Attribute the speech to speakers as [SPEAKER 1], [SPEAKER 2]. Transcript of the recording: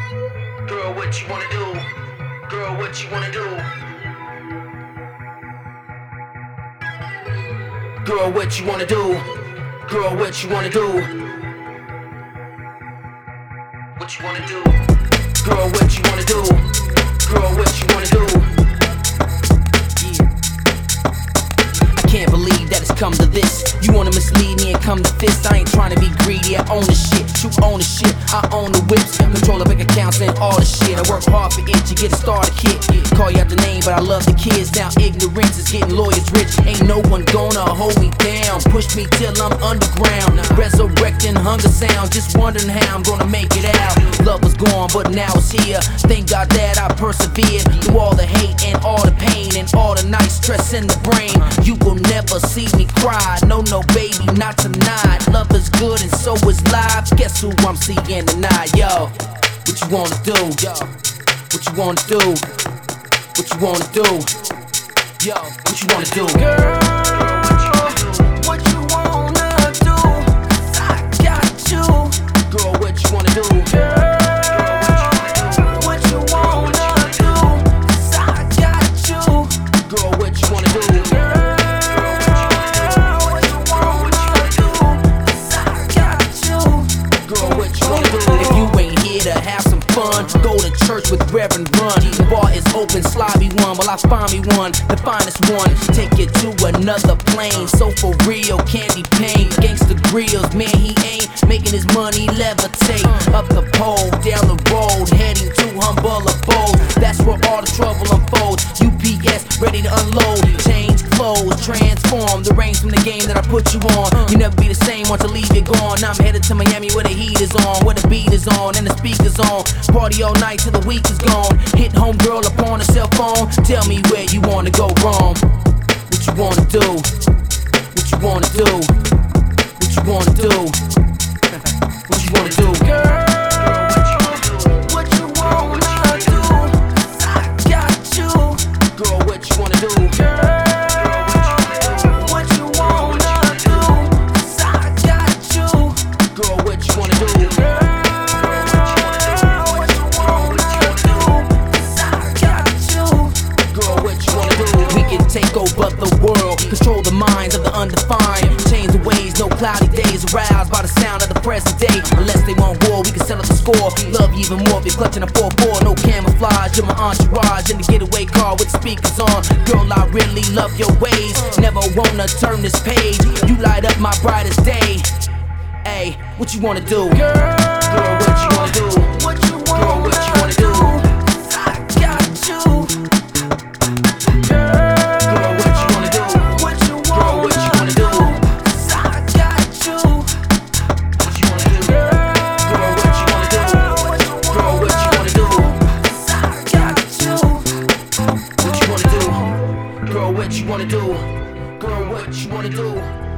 [SPEAKER 1] Girl, what you wanna do? Girl, what you wanna do? Girl, what you wanna do? Girl, what you wanna do? What you wanna do? Girl, what you wanna do? Girl, what you wanna do? I can't believe that it's come to this. You wanna mislead me and come to fist. I ain't trying to be greedy, I own the shit. You own the shit, I own the whips. Control the bank accounts and all the shit. I work hard for it, you get a starter kit. Call you out the name, but I love the kids. Now ignorance is getting lawyers rich. Ain't no one gonna hold me down. Push me till I'm underground. Resurrecting hunger sounds. Just wondering how I'm gonna make it out. Love was gone, but now it's here. Thank God that I persevered through all the hate and all the pain and all the night stress in the brain. You will never see me cry. No, no, baby, not tonight. Love is good and so is life. Guess who I'm seeing tonight, yo? What you wanna do? Yo, what you wanna do? What you wanna do? Yo, what you wanna do? Girl, what you wanna do? 'Cause I got you. Girl, what you wanna do? Girl, what you wanna do? 'Cause I got you. Girl, what you wanna do? Girl, what you wanna do? 'Cause I got you. Girl, what you wanna do? If you ain't here to have some fun, go to church with Reverend Run. The bar is open, sloppy one. Well, I find me one, the finest one. Take it to another plane. So for real, candy paint. Gangsta grills, man, he ain't making his money levitate. Up the pole, down the road, heading to humble abode. That's where all the trouble unfolds. UPS ready to unload. Change clothes, transform. The range from the game that I put you on. You never be the same once I leave you gone. I'm headed to Miami where the heat is on, where the beat is on and the speakers on. Party all night till the week is gone. Hit home girl up on a cell phone. Tell me where you wanna go wrong. What you wanna do? What you wanna do? What you wanna do? What you wanna do? Girl, what you wanna do? 'Cause I got you. Girl, what you wanna do? Girl, what you wanna do? 'Cause I got you. Girl, what you wanna do? Girl, what you wanna do? 'Cause I got you. Girl, what you wanna do? We can take over the world, control the minds of the undefined. Change the ways, no cloudy days aroused by the sound of the present day. Unless they want war, we can settle the score. Love you even more if you're clutching a 4-4. No camouflage, you're my entourage in the getaway car with speakers on. Girl, I really love your ways. Never wanna turn this page. You light up my brightest day. Hey, what you wanna do? Girl, what you wanna do? What you wanna Girl, what you wanna do? 'Cause I got you. Girl, what you wanna do? What you wanna do? 'Cause I got you. What you wanna do? Girl, what you wanna do? Girl, what you wanna do? 'Cause I got you. What you wanna do? Girl, what you wanna do? Girl, what you wanna do?